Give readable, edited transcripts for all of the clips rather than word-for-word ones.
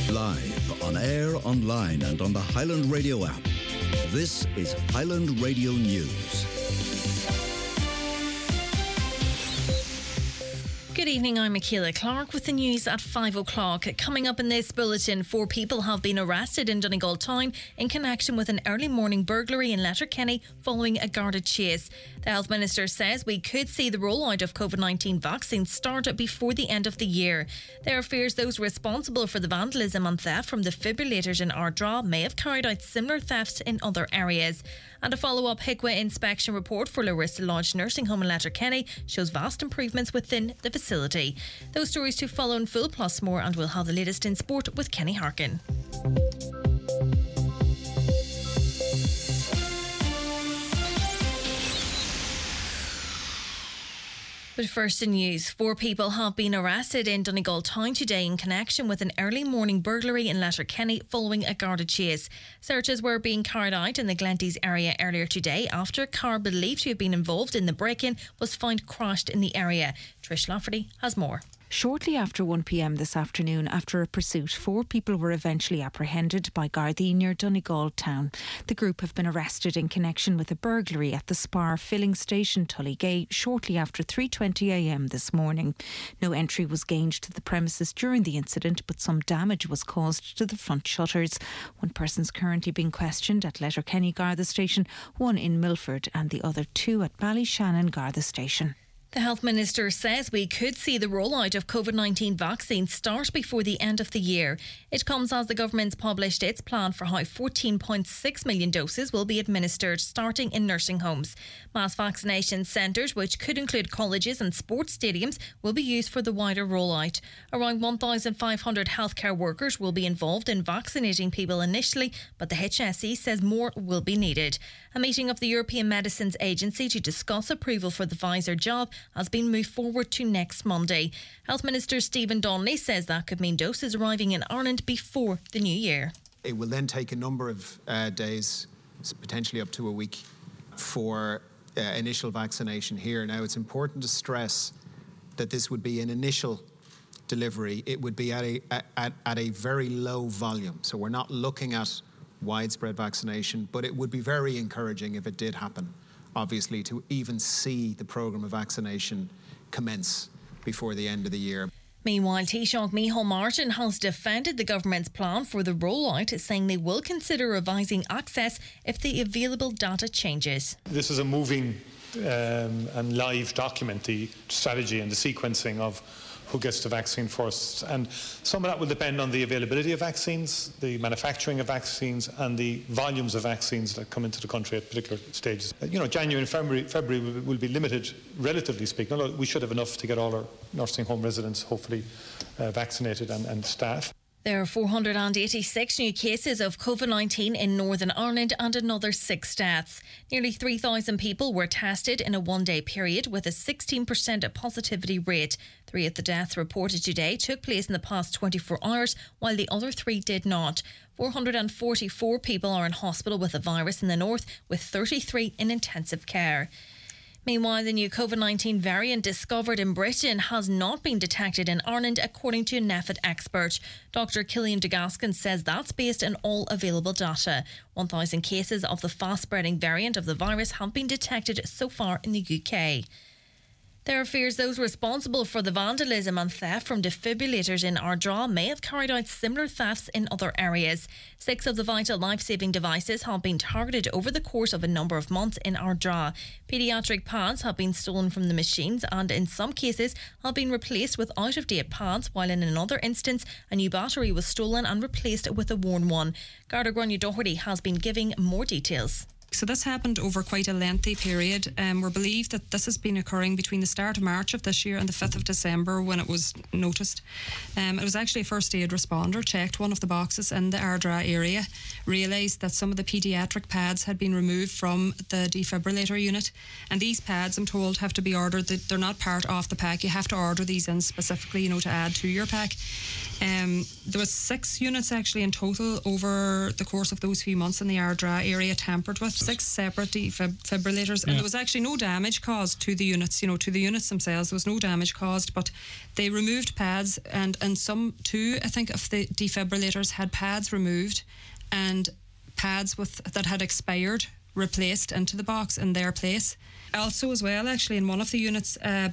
Live, on air, online and on the Highland Radio app. This is Highland Radio News. Good evening, I'm Michaela Clark with the news at 5 o'clock. Coming up in this bulletin, 4 people have been arrested in Donegal town in connection with an early morning burglary in Letterkenny following a guarded chase. The Health Minister says we could see the rollout of COVID-19 vaccines start before the end of the year. There are fears those responsible for the vandalism and theft from defibrillators in Ardra may have carried out similar thefts in other areas. And a follow-up HIQA inspection report for Larissa Lodge Nursing Home in Letterkenny shows vast improvements within the facility. Those stories to follow in full, plus more, and we'll have the latest in sport with Kenny Harkin. But first in news, 4 people have been arrested in Donegal town today in connection with an early morning burglary in Letterkenny following a guarded chase. Searches were being carried out in the Glenties area earlier today after a car believed to have been involved in the break-in was found crashed in the area. Trish Lafferty has more. Shortly after 1 p.m. this afternoon, after a pursuit, 4 people were eventually apprehended by Gardaí near Donegal town. The group have been arrested in connection with a burglary at the Spar filling station Tullygay shortly after 3:20 a.m. this morning. No entry was gained to the premises during the incident, but some damage was caused to the front shutters. 1 person's currently being questioned at Letterkenny Garda Station, 1 in Milford and the other 2 at Ballyshannon Garda Station. The Health Minister says we could see the rollout of COVID-19 vaccines start before the end of the year. It comes as the government's published its plan for how 14.6 million doses will be administered starting in nursing homes. Mass vaccination centres, which could include colleges and sports stadiums, will be used for the wider rollout. Around 1,500 healthcare workers will be involved in vaccinating people initially, but the HSE says more will be needed. A meeting of the European Medicines Agency to discuss approval for the Pfizer jab has been moved forward to next Monday. Health Minister Stephen Donnelly says that could mean doses arriving in Ireland before the new year. It will then take a number of days, potentially up to a week, for initial vaccination here. Now, it's important to stress that this would be an initial delivery. It would be at a very low volume. So we're not looking at widespread vaccination, but it would be very encouraging if it did happen, obviously, to even see the programme of vaccination commence before the end of the year. Meanwhile, Taoiseach Micheál Martin has defended the government's plan for the rollout, saying they will consider revising access if the available data changes. This is a moving and live document, the strategy and the sequencing of who gets the vaccine first. And some of that will depend on the availability of vaccines, the manufacturing of vaccines and the volumes of vaccines that come into the country at particular stages. January and February will be limited, relatively speaking. Although we should have enough to get all our nursing home residents hopefully vaccinated and staff. There are 486 new cases of COVID-19 in Northern Ireland and another 6 deaths. Nearly 3,000 people were tested in a one-day period with a 16% positivity rate. 3 of the deaths reported today took place in the past 24 hours, while the other 3 did not. 444 people are in hospital with the virus in the north, with 33 in intensive care. Meanwhile, the new COVID-19 variant discovered in Britain has not been detected in Ireland, according to a NPHET expert. Dr. Killian DeGaskin says that's based on all available data. 1,000 cases of the fast-spreading variant of the virus have been detected so far in the UK. There are fears those responsible for the vandalism and theft from defibrillators in Ardra may have carried out similar thefts in other areas. 6 of the vital life-saving devices have been targeted over the course of a number of months in Ardra. Paediatric pads have been stolen from the machines and in some cases have been replaced with out-of-date pads, while in another instance a new battery was stolen and replaced with a worn one. Garda Gráinne Doherty has been giving more details. So this happened over quite a lengthy period. We believe that this has been occurring between the start of March of this year and the 5th of December when it was noticed. It was actually a first aid responder checked one of the boxes in the Ardra area, realised that some of the paediatric pads had been removed from the defibrillator unit, and these pads, I'm told, have to be ordered. They're not part of the pack. You have to order these in specifically, to add to your pack. There was 6 units actually in total over the course of those few months in the Ardra area tampered with. 6 separate defibrillators, and there was actually no damage caused to the units, to the units themselves. There was no damage caused, but they removed pads, and some, 2, I think, of the defibrillators had pads removed and pads that had expired replaced into the box in their place. Also, as well, actually, in one of the units, a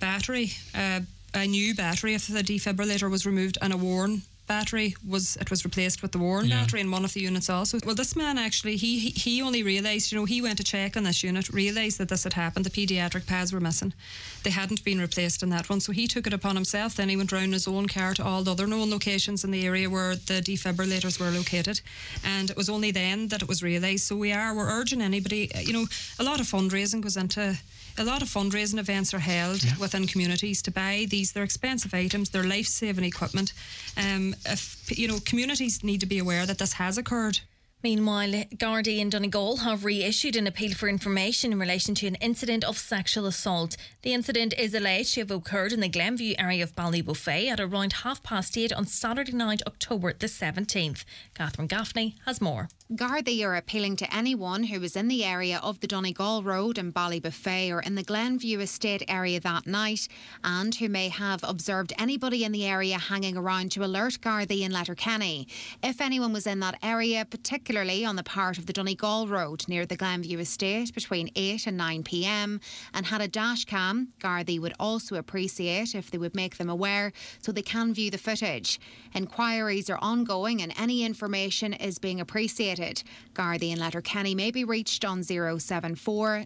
new battery of the defibrillator was removed, and a worn battery was replaced with the worn battery in one of the units also. Well, this man actually, he only realised, he went to check on this unit, realised that this had happened. The paediatric pads were missing. They hadn't been replaced in that one, so he took it upon himself. Then he went round in his own car to all the other known locations in the area where the defibrillators were located, and it was only then that it was realised. So we're urging anybody, a lot of fundraising events are held within communities to buy these. They're expensive items, they're life-saving equipment. Communities need to be aware that this has occurred. Meanwhile, Gardaí in Donegal have reissued an appeal for information in relation to an incident of sexual assault. The incident is alleged to have occurred in the Glenview area of Ballybuffet at around 8:30 on Saturday night, October the 17th. Catherine Gaffney has more. Gardaí are appealing to anyone who was in the area of the Donegal Road and Ballybuffet or in the Glenview Estate area that night, and who may have observed anybody in the area hanging around, to alert Gardaí in Letterkenny. If anyone was in that area, particularly on the part of the Donegal Road near the Glenview Estate between 8 and 9 p.m, and had a dash cam, Gardaí would also appreciate if they would make them aware so they can view the footage. Inquiries are ongoing and any information is being appreciated. Gardaí in Letterkenny may be reached on 074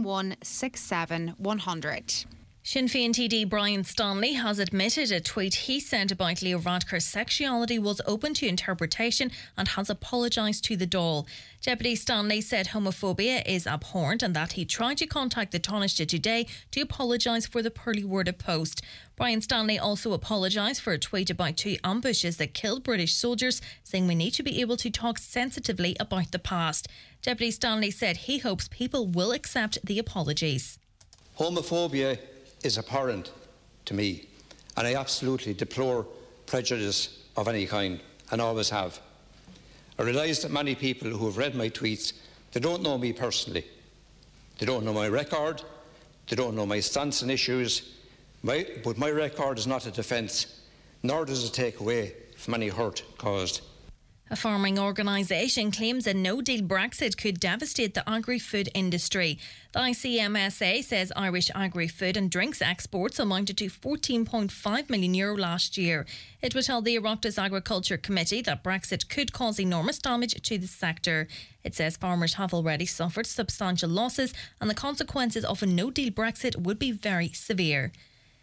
9167 100. Sinn Féin TD Brian Stanley has admitted a tweet he sent about Leo Varadkar's sexuality was open to interpretation and has apologised to the Dáil. Deputy Stanley said homophobia is abhorrent and that he tried to contact the Taoiseach today to apologise for the poorly worded post. Brian Stanley also apologised for a tweet about 2 ambushes that killed British soldiers, saying we need to be able to talk sensitively about the past. Deputy Stanley said he hopes people will accept the apologies. Homophobia is abhorrent to me, and I absolutely deplore prejudice of any kind, and always have. I realise that many people who have read my tweets, they don't know me personally. They don't know my record, they don't know my stance on issues, but my record is not a defence, nor does it take away from any hurt caused. A farming organisation claims a no-deal Brexit could devastate the agri-food industry. The ICMSA says Irish agri-food and drinks exports amounted to €14.5 million last year. It would tell the Oireachtas Agriculture Committee that Brexit could cause enormous damage to the sector. It says farmers have already suffered substantial losses and the consequences of a no-deal Brexit would be very severe.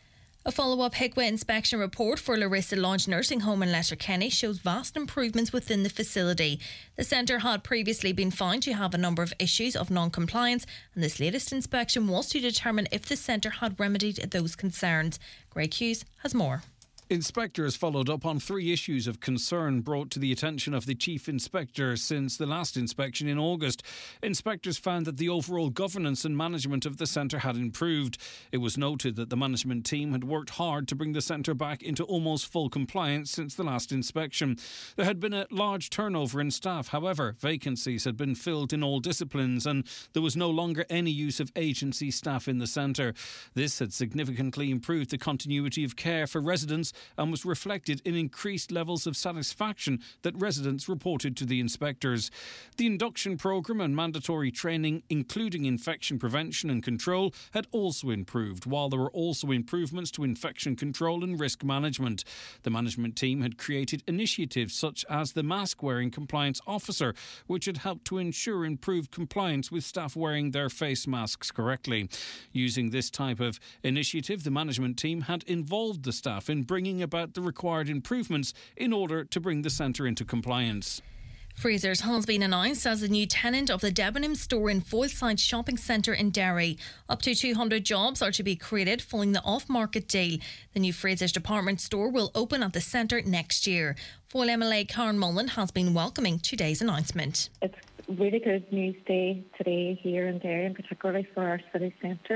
A follow-up HIQA inspection report for Larissa Lodge Nursing Home in Letterkenny shows vast improvements within the facility. The centre had previously been found to have a number of issues of non-compliance, and this latest inspection was to determine if the centre had remedied those concerns. Greg Hughes has more. Inspectors followed up on 3 issues of concern brought to the attention of the Chief Inspector since the last inspection in August. Inspectors found that the overall governance and management of the centre had improved. It was noted that the management team had worked hard to bring the centre back into almost full compliance since the last inspection. There had been a large turnover in staff. However, vacancies had been filled in all disciplines and there was no longer any use of agency staff in the centre. This had significantly improved the continuity of care for residents and was reflected in increased levels of satisfaction that residents reported to the inspectors. The induction programme and mandatory training, including infection prevention and control, had also improved, while there were also improvements to infection control and risk management. The management team had created initiatives such as the mask-wearing compliance officer, which had helped to ensure improved compliance with staff wearing their face masks correctly. Using this type of initiative, the management team had involved the staff in bringing about the required improvements in order to bring the centre into compliance. Fraser's has been announced as the new tenant of the Debenham store in Foyleside Shopping Centre in Derry. Up to 200 jobs are to be created following the off-market deal. The new Fraser's department store will open at the centre next year. Foyle MLA Karen Mullen has been welcoming today's announcement. It's really good news day today here in Derry, and particularly for our city centre.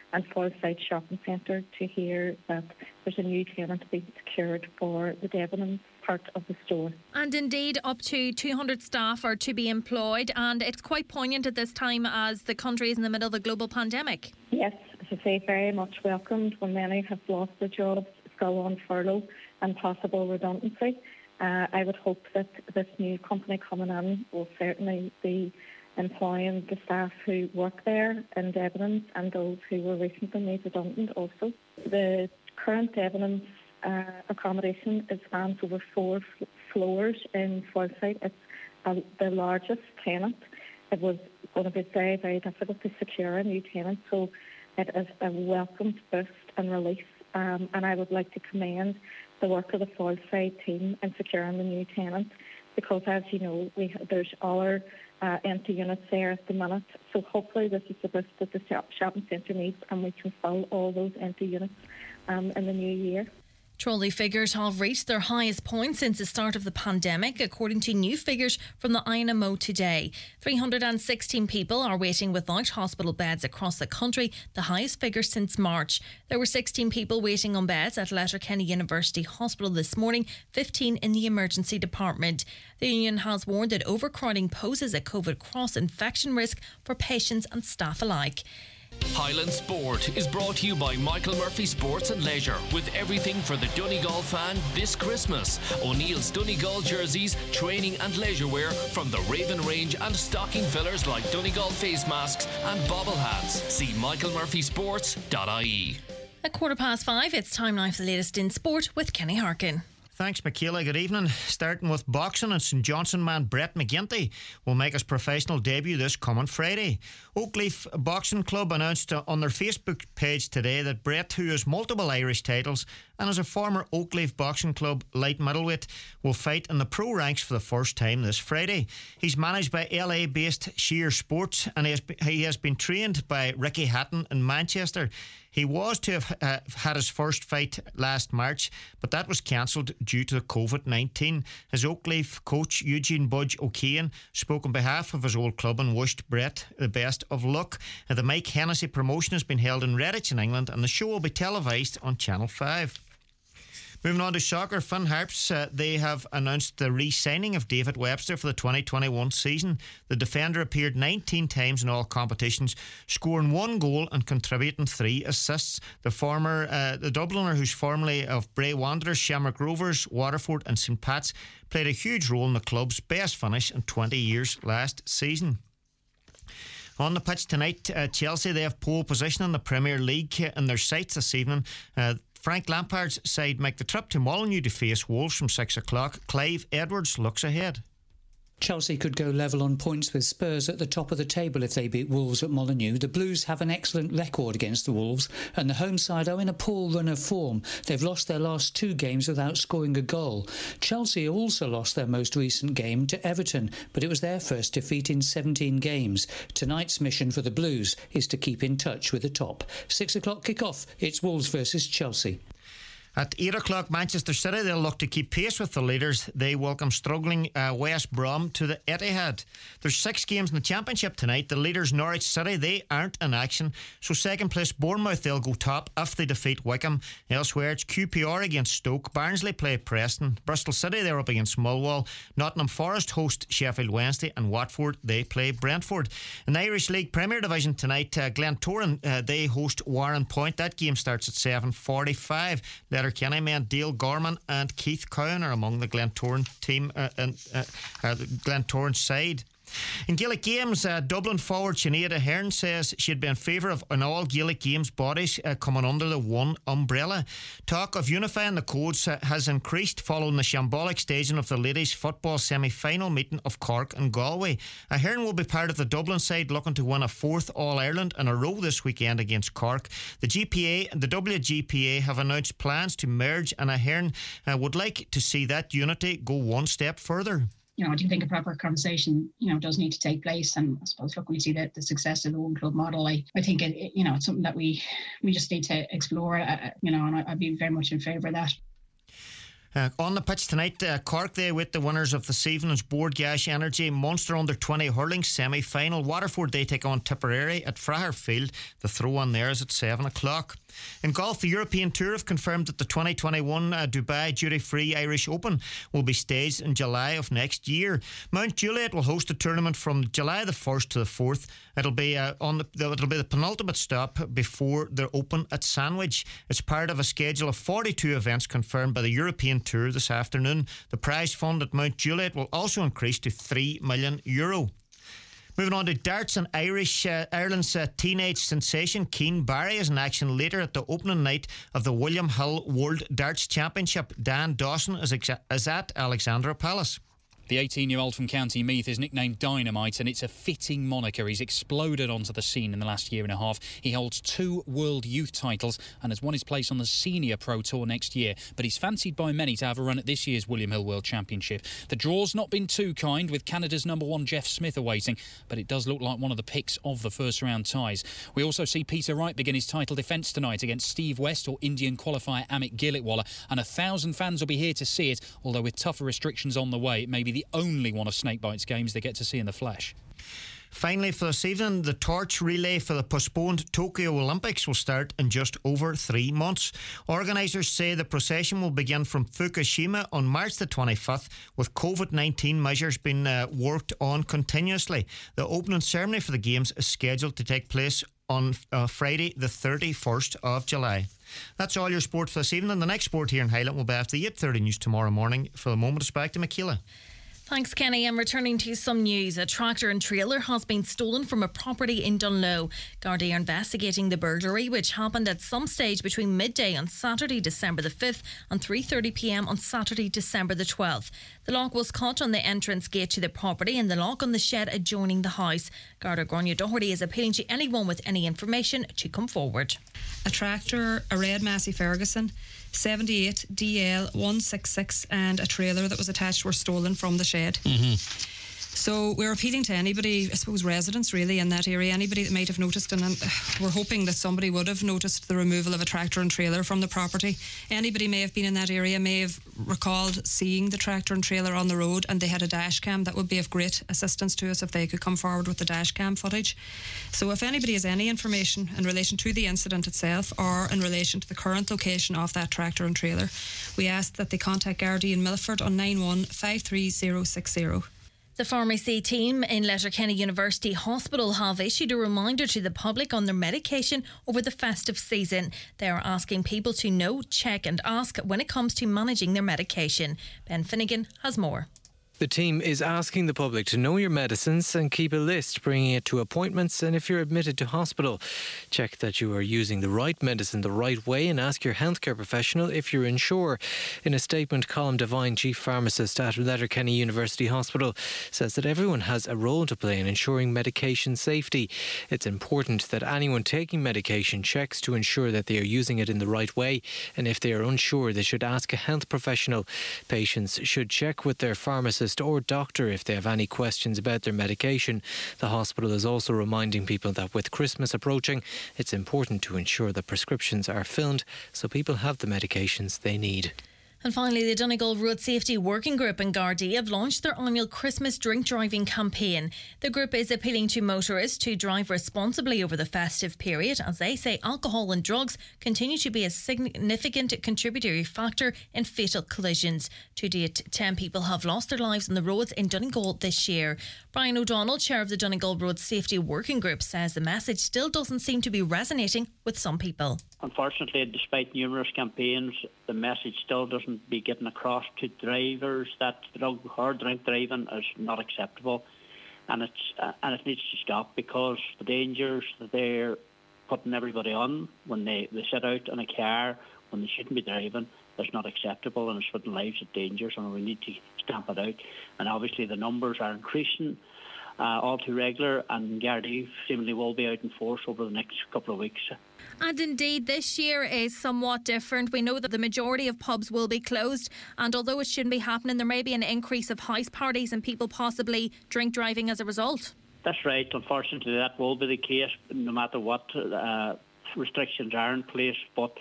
and Forsyth Shopping Centre to hear that there's a new tenant being secured for the Debenhams part of the store. And indeed, up to 200 staff are to be employed, and it's quite poignant at this time as the country is in the middle of a global pandemic. Yes, as I say, very much welcomed when many have lost their jobs, still on furlough and possible redundancy. I would hope that this new company coming in will certainly be employing the staff who work there in Debenhams and those who were recently made redundant also. The current Debenhams accommodation spans over 4 floors in Forsyth. It's the largest tenant. It was going to be very, very difficult to secure a new tenant, so it is a welcomed boost and relief. And I would like to commend the work of the Forsyth team in securing the new tenant, because, as you know, there's other empty units there at the minute. So hopefully this is the boost that the shopping centre needs, and we can fill all those empty units in the new year. Trolley figures have reached their highest point since the start of the pandemic, according to new figures from the INMO today. 316 people are waiting without hospital beds across the country, the highest figure since March. There were 16 people waiting on beds at Letterkenny University Hospital this morning, 15 in the emergency department. The union has warned that overcrowding poses a COVID cross-infection risk for patients and staff alike. Highland Sport is brought to you by Michael Murphy Sports and Leisure, with everything for the Donegal fan this Christmas. O'Neill's Donegal jerseys, training and leisure wear from the Raven range, and stocking fillers like Donegal face masks and bobble hats. See michaelmurphysports.ie. At 5:15, it's time now for the latest in sport with Kenny Harkin. Thanks, Michaela. Good evening. Starting with boxing, and St Johnson man Brett McGinty will make his professional debut this coming Friday. Oakleaf Boxing Club announced on their Facebook page today that Brett, who has multiple Irish titles and is a former Oakleaf Boxing Club light middleweight, will fight in the pro ranks for the first time this Friday. He's managed by LA-based Sheer Sports, and he has been trained by Ricky Hatton in Manchester. He was to have had his first fight last March, but that was cancelled due to COVID-19. His Oakleaf coach, Eugene Budge O'Kane, spoke on behalf of his old club and wished Brett the best of luck. The Mike Hennessy promotion has been held in Redditch in England, and the show will be televised on Channel 5. Moving on to soccer, Finn Harps, they have announced the re-signing of David Webster for the 2021 season. The defender appeared 19 times in all competitions, scoring 1 goal and contributing 3 assists. The Dubliner, who's formerly of Bray Wanderers, Shamrock Rovers, Waterford and St Pat's, played a huge role in the club's best finish in 20 years last season. On the pitch tonight, Chelsea, they have pole position in the Premier League in their sights this evening. Frank Lampard's side make the trip to Molineux to face Wolves from 6 o'clock. Clive Edwards looks ahead. Chelsea could go level on points with Spurs at the top of the table if they beat Wolves at Molineux. The Blues have an excellent record against the Wolves, and the home side are in a poor run of form. They've lost their last 2 games without scoring a goal. Chelsea also lost their most recent game to Everton, but it was their first defeat in 17 games. Tonight's mission for the Blues is to keep in touch with the top. 6 o'clock kick-off. It's Wolves versus Chelsea. At 8 o'clock, Manchester City, they'll look to keep pace with the leaders. They welcome struggling West Brom to the Etihad. There's 6 games in the Championship tonight. The leaders, Norwich City, they aren't in action. So second place Bournemouth, they'll go top if they defeat Wickham. Elsewhere, it's QPR against Stoke. Barnsley play Preston. Bristol City, they're up against Millwall. Nottingham Forest host Sheffield Wednesday. And Watford, they play Brentford. In the Irish League Premier Division tonight, Glentoran, they host Warren Point. That game starts at 7:45. Letterkenny men Dale Gorman and Keith Cowan are among the Glentoran team, the Glentoran side. In Gaelic games, Dublin forward Sinead Ahern says she'd be in favour of an all Gaelic games bodies coming under the one umbrella. Talk of unifying the codes has increased following the shambolic staging of the ladies' football semi-final meeting of Cork and Galway. Ahern will be part of the Dublin side looking to win a 4th All-Ireland in a row this weekend against Cork. The WGPA have announced plans to merge, and Ahern would like to see that unity go one step further. I do think a proper conversation, does need to take place. And I suppose, look, we see the success of the one club model. I think it's something that we just need to explore, and I'd be very much in favour of that. On the pitch tonight, Cork, they await the winners of this evening's Bord Gáis Energy Munster Under-20 hurling semi-final. Waterford, they take on Tipperary at Fraher Field. The throw-on there is at 7 o'clock. In golf, the European Tour have confirmed that the 2021 Dubai Duty-Free Irish Open will be staged in July of next year. Mount Juliet will host a tournament from July the 1st to the 4th. It'll be the penultimate stop before their Open at Sandwich. It's part of a schedule of 42 events confirmed by the European Tour this afternoon. The prize fund at Mount Juliet will also increase to €3 million. Moving on to darts, and Ireland's teenage sensation Keane Barry is in action later at the opening night of the William Hill World Darts Championship. Dan Dawson is at Alexandra Palace. The 18-year-old from County Meath is nicknamed Dynamite, and it's a fitting moniker. He's exploded onto the scene in the last year and a half. He holds 2 World Youth titles and has won his place on the Senior Pro Tour next year. But he's fancied by many to have a run at this year's William Hill World Championship. The draw's not been too kind, with Canada's number 1 Jeff Smith awaiting, but it does look like one of the picks of the first round ties. We also see Peter Wright begin his title defence tonight against Steve West or Indian qualifier Amit Gilitwala, and 1,000 fans will be here to see it, although with tougher restrictions on the way, it may be the only one of Snakebites games they get to see in the flesh. Finally, for this evening, the torch relay for the postponed Tokyo Olympics will start in just over 3 months. Organisers say the procession will begin from Fukushima on March the 25th, with COVID-19 measures being worked on continuously. The opening ceremony for the Games is scheduled to take place on Friday the 31st of July. That's all your sport for this evening. The next sport here in Highland will be after the 8:30 news tomorrow morning. For the moment, it's back to Michaela. Thanks, Kenny. And returning to some news, a tractor and trailer has been stolen from a property in Dunloe. Gardaí are investigating the burglary, which happened at some stage between midday on Saturday, December the 5th and 3:30 p.m. on Saturday, December the 12th. The lock was cut on the entrance gate to the property and the lock on the shed adjoining the house. Garda Gráinne Doherty is appealing to anyone with any information to come forward. A tractor, a red Massey Ferguson, 78 DL 166 and a trailer that was attached were stolen from the shed. So we're appealing to anybody, I suppose residents really in that area, anybody that might have noticed, and we're hoping that somebody would have noticed the removal of a tractor and trailer from the property. Anybody may have been in that area, may have recalled seeing the tractor and trailer on the road and they had a dash cam. That would be of great assistance to us if they could come forward with the dash cam footage. So if anybody has any information in relation to the incident itself or in relation to the current location of that tractor and trailer, we ask that they contact Gardaí in Milford on 91 53060. The pharmacy team in Letterkenny University Hospital have issued a reminder to the public on their medication over the festive season. They are asking people to know, check and ask when it comes to managing their medication. Ben Finnegan has more. The team is asking the public to know your medicines and keep a list, bringing it to appointments and if you're admitted to hospital. Check that you are using the right medicine the right way and ask your healthcare professional if you're unsure. In a statement, Colm Devine, Chief Pharmacist at Letterkenny University Hospital, says that everyone has a role to play in ensuring medication safety. It's important that anyone taking medication checks to ensure that they are using it in the right way, and if they are unsure, they should ask a health professional. Patients should check with their pharmacist or doctor if they have any questions about their medication. The hospital is also reminding people that with Christmas approaching, it's important to ensure that prescriptions are filled so people have the medications they need. And finally, the Donegal Road Safety Working Group and Gardaí have launched their annual Christmas drink driving campaign. The group is appealing to motorists to drive responsibly over the festive period, as they say alcohol and drugs continue to be a significant contributory factor in fatal collisions. To date, 10 people have lost their lives on the roads in Donegal this year. Brian O'Donnell, chair of the Donegal Road Safety Working Group, says the message still doesn't seem to be resonating with some people. Unfortunately, despite numerous campaigns, the message still doesn't be getting across to drivers that drug or drink driving is not acceptable, and it needs to stop, because the dangers that they're putting everybody on when they set out in a car when they shouldn't be driving is not acceptable, and it's putting lives at danger, and we need to stamp it out. And obviously the numbers are increasing all too regular, and Gardaí seemingly will be out in force over the next couple of weeks. And indeed, this year is somewhat different. We know that the majority of pubs will be closed, and although it shouldn't be happening, there may be an increase of house parties and people possibly drink driving as a result. That's right. Unfortunately, that will be the case no matter what restrictions are in place. But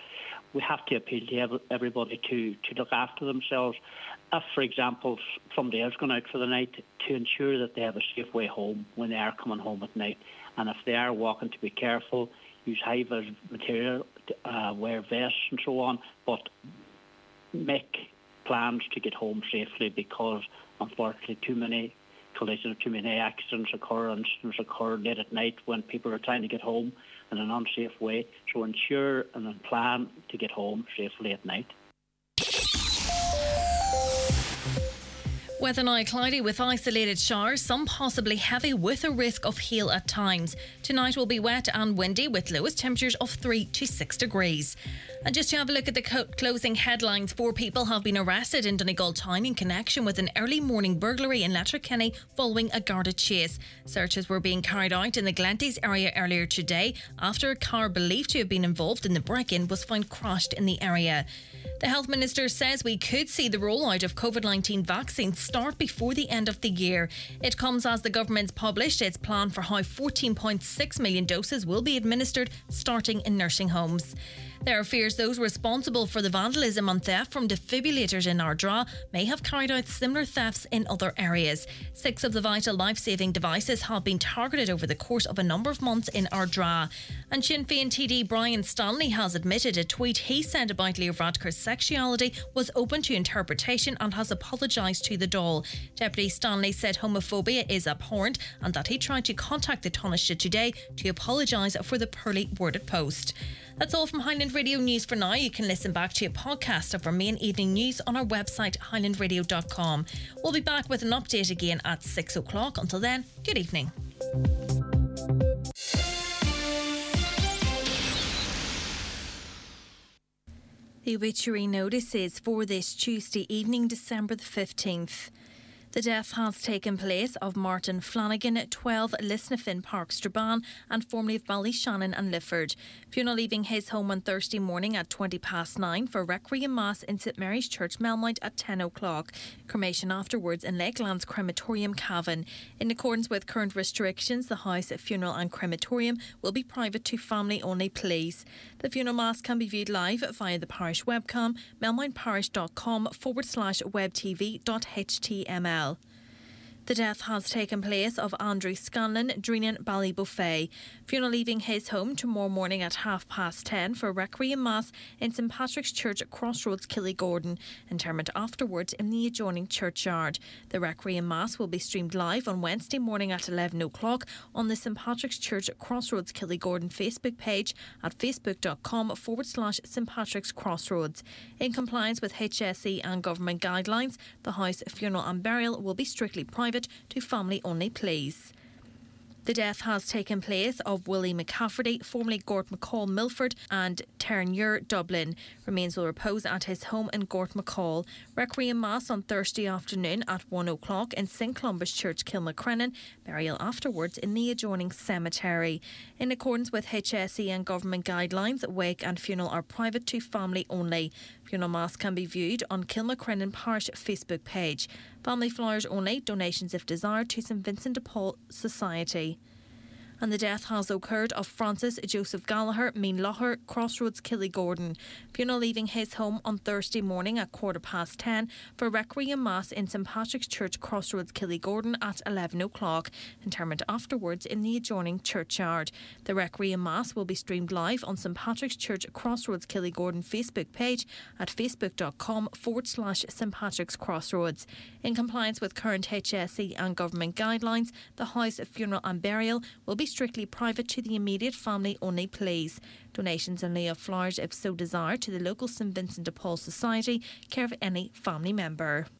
we have to appeal to everybody to look after themselves. If, for example, somebody else going out for the night, to ensure that they have a safe way home when they are coming home at night. And if they are walking, to be careful, use high-vis material, wear vests and so on, but make plans to get home safely, because unfortunately too many collisions, too many accidents occur, incidents occur late at night when people are trying to get home in an unsafe way. So ensure and then plan to get home safely at night. Weather now cloudy with isolated showers, some possibly heavy with a risk of hail at times. Tonight will be wet and windy with lowest temperatures of 3 to 6 degrees. And just to have a look at the closing headlines, 4 people have been arrested in Donegal town in connection with an early morning burglary in Letterkenny following a guarded chase. Searches were being carried out in the Glenties area earlier today after a car believed to have been involved in the break-in was found crashed in the area. The Health Minister says we could see the rollout of COVID-19 vaccines start before the end of the year. It comes as the government's published its plan for how 14.6 million doses will be administered starting in nursing homes. There are fears those responsible for the vandalism and theft from defibrillators in Ardra may have carried out similar thefts in other areas. 6 of the vital life-saving devices have been targeted over the course of a number of months in Ardra. And Sinn Féin TD Brian Stanley has admitted a tweet he sent about Leo Varadkar's sexuality was open to interpretation and has apologised to the Dáil. Deputy Stanley said homophobia is abhorrent and that he tried to contact the Taoiseach today to apologise for the poorly worded post. That's all from Highland Radio News for now. You can listen back to a podcast of our main evening news on our website, highlandradio.com. We'll be back with an update again at 6 o'clock. Until then, good evening. The obituary notices for this Tuesday evening, December the 15th. The death has taken place of Martin Flanagan at 12 Lisnafin Park, Strabane, and formerly of Ballyshannon and Lifford. Funeral leaving his home on Thursday morning at 9:20 for Requiem Mass in St Mary's Church, Melmount at 10 o'clock. Cremation afterwards in Lakelands Crematorium, Cavan. In accordance with current restrictions, the house, funeral and crematorium will be private to family only, please. The funeral mass can be viewed live via the parish webcam, melmountparish.com/webtv.html. The death has taken place of Andrew Scanlon, Dreenan Ballybuffet. Funeral leaving his home tomorrow morning at 10:30 for Requiem Mass in St Patrick's Church at Crossroads, Killygordon. Interment afterwards in the adjoining churchyard. The Requiem Mass will be streamed live on Wednesday morning at 11 o'clock on the St Patrick's Church at Crossroads, Killygordon Facebook page at facebook.com/St Patrick's Crossroads. In compliance with HSE and government guidelines, the house, funeral and burial will be strictly private to family only, please. The death has taken place of Willie McCafferty, formerly Gort McCall Milford, and Terranure Dublin. Remains will repose at his home in Gort McCall. Requiem Mass on Thursday afternoon at 1 o'clock in St Columbus Church, Kilmacrennan. Burial afterwards in the adjoining cemetery. In accordance with HSE and government guidelines, wake and funeral are private to family only. Funeral Mass can be viewed on Kilmacrennan Parish Facebook page. Family flowers only, donations if desired to St Vincent de Paul Society. And the death has occurred of Francis Joseph Gallagher, Mean Locher, Crossroads, Killygordon. Funeral leaving his home on Thursday morning at 10:15 for Requiem Mass in St Patrick's Church, Crossroads, Killygordon at 11 o'clock. Interment afterwards in the adjoining churchyard. The Requiem Mass will be streamed live on St Patrick's Church, Crossroads, Killygordon Facebook page at facebook.com/St Patrick's Crossroads. In compliance with current HSE and government guidelines, the house, funeral and burial will be strictly private to the immediate family only, please. Donations in lieu of flowers if so desired to the local St Vincent de Paul Society, care of any family member.